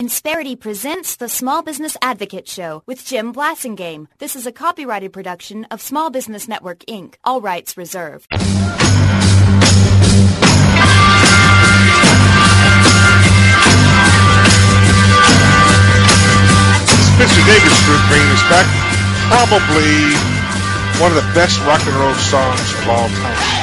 Insperity presents the Small Business Advocate Show with Jim Blasingame. This is a copyrighted production of Small Business Network, Inc. All rights reserved. Spencer Davis Group bringing us back probably one of the best rock and roll songs of all time.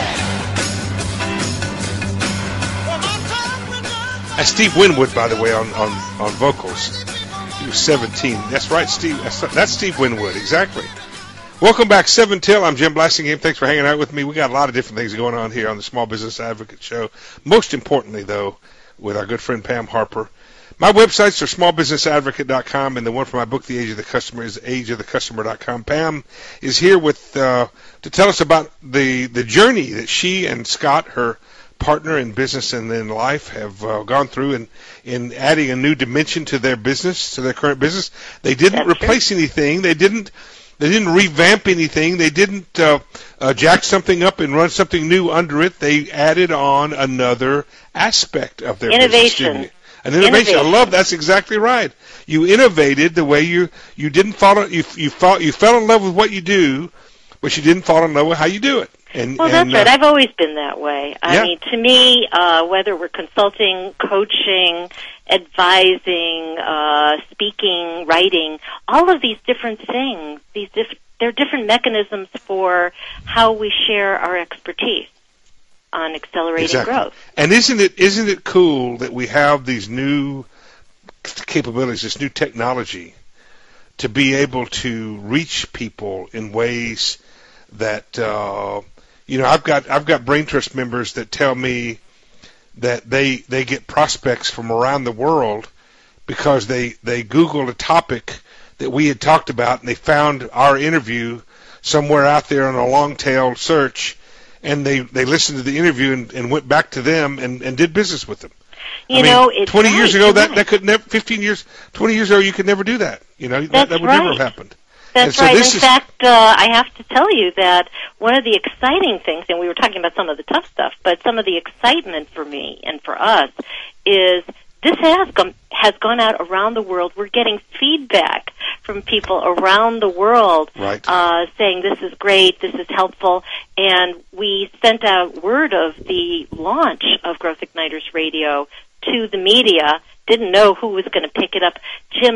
That's Steve Winwood, by the way, on vocals. He was 17. That's right, Steve. That's Steve Winwood, exactly. Welcome back, 7 Till. I'm Jim Blasingame. Thanks for hanging out with me. We got a lot of different things going on here on the Small Business Advocate Show. Most importantly, though, with our good friend Pam Harper. My websites are smallbusinessadvocate.com, and the one for my book, The Age of the Customer, is ageofthecustomer.com. Pam is here with to tell us about the journey that she and Scott, her partner in business and in life, have gone through in adding a new dimension to their business, to their current business. They didn't replace anything. They didn't revamp anything. They didn't jack something up and run something new under it. They added on another aspect of their business. An innovation. I love that's exactly right. You innovated the way you didn't follow. You fell in love with what you do, but you didn't fall in love with how you do it. That's right. I've always been that way. I mean, to me, whether we're consulting, coaching, advising, speaking, writing, all of these different things, they're different mechanisms for how we share our expertise on accelerating growth. And isn't it cool that we have these new capabilities, this new technology, to be able to reach people in ways that I've got Brain Trust members that tell me that they get prospects from around the world because they Googled a topic that we had talked about, and they found our interview somewhere out there on a long tail search, and they listened to the interview and went back to them and did business with them. 20 years ago, that could never. 15 years, 20 years ago, you could never do that. That would never have happened. That's right. In fact, I have to tell you that one of the exciting things, and we were talking about some of the tough stuff, but some of the excitement for me and for us is this has gone out around the world. We're getting feedback from people around the world saying this is great, this is helpful, and we sent out word of the launch of Growth Igniters Radio to the media. Didn't know who was going to pick it up. Jim,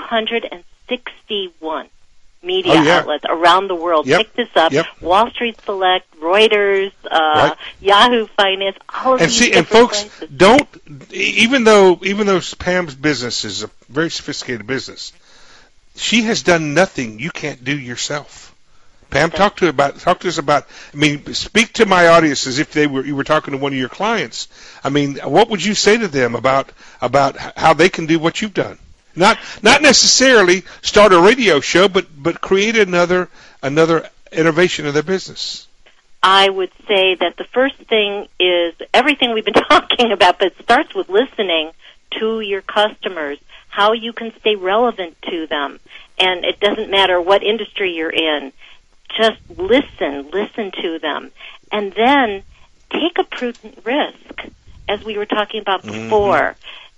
261 media outlets around the world picked this up. Wall Street Select, Reuters, Yahoo Finance, all of these different folks places. Don't, even though Pam's business is a very sophisticated business, she has done nothing you can't do yourself. Pam, talk to us about. Speak to my audience as if you were talking to one of your clients. What would you say to them about how they can do what you've done? Not necessarily start a radio show, but create another innovation of their business. I would say that the first thing is everything we've been talking about, but it starts with listening to your customers, how you can stay relevant to them. And it doesn't matter what industry you're in. Just listen to them. And then take a prudent risk, as we were talking about before.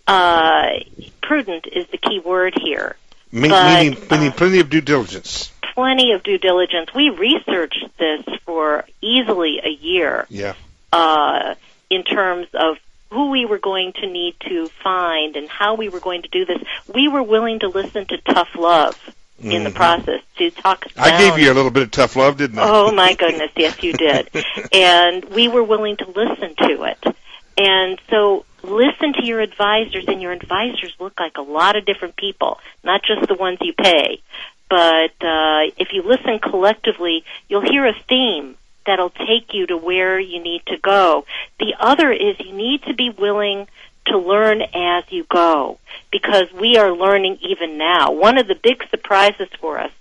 Prudent is the key word here. Meaning plenty of due diligence. Plenty of due diligence. We researched this for easily a year. In terms of who we were going to need to find and how we were going to do this. We were willing to listen to tough love in the process, to talk us down. I gave you a little bit of tough love, didn't I? Oh, my goodness, yes, you did. And we were willing to listen to it. And so listen to your advisors, and your advisors look like a lot of different people, not just the ones you pay. But if you listen collectively, you'll hear a theme that'll take you to where you need to go. The other is you need to be willing to learn as you go, because we are learning even now. One of the big surprises for us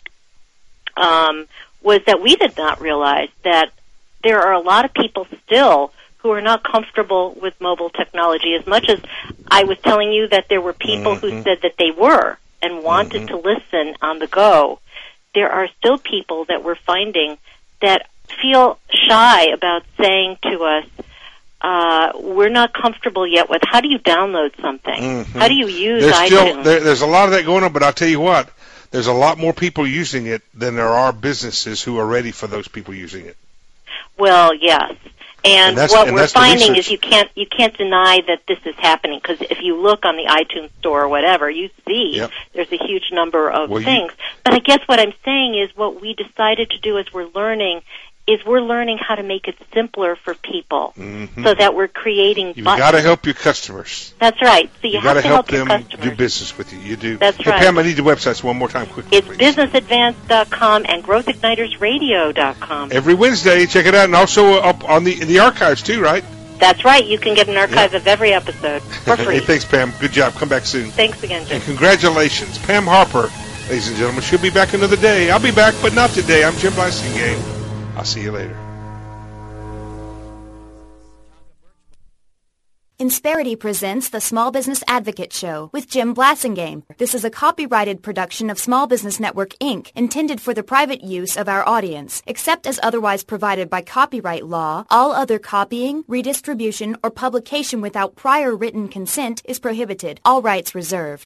was that we did not realize that there are a lot of people still who are not comfortable with mobile technology. As much as I was telling you that there were people who said that they were and wanted to listen on the go, there are still people that we're finding that feel shy about saying to us, we're not comfortable yet with how do you download something? Mm-hmm. How do you use there's iTunes? There's a lot of that going on, but I'll tell you what, there's a lot more people using it than there are businesses who are ready for those people using it. Well, yes. And what we're finding is you can't deny that this is happening, because if you look on the iTunes store or whatever, you see there's a huge number of things. But I guess what I'm saying is what we decided to do as we're learning how to make it simpler for people, so that we're creating buttons. You've got to help your customers. That's right. So you have to help them your customers do business with you. You do. That's right. Pam, I need the websites one more time quickly, It's businessadvance.com and growthignitersradio.com. Every Wednesday, check it out, and also up on the archives too, right? That's right. You can get an archive of every episode for free. Hey, thanks, Pam. Good job. Come back soon. Thanks again, Jim. And congratulations, Pam Harper, ladies and gentlemen. She'll be back another day. I'll be back, but not today. I'm Jim Blasingame. I'll see you later. Insperity presents the Small Business Advocate Show with Jim Blasingame. This is a copyrighted production of Small Business Network, Inc., intended for the private use of our audience. Except as otherwise provided by copyright law, all other copying, redistribution, or publication without prior written consent is prohibited. All rights reserved.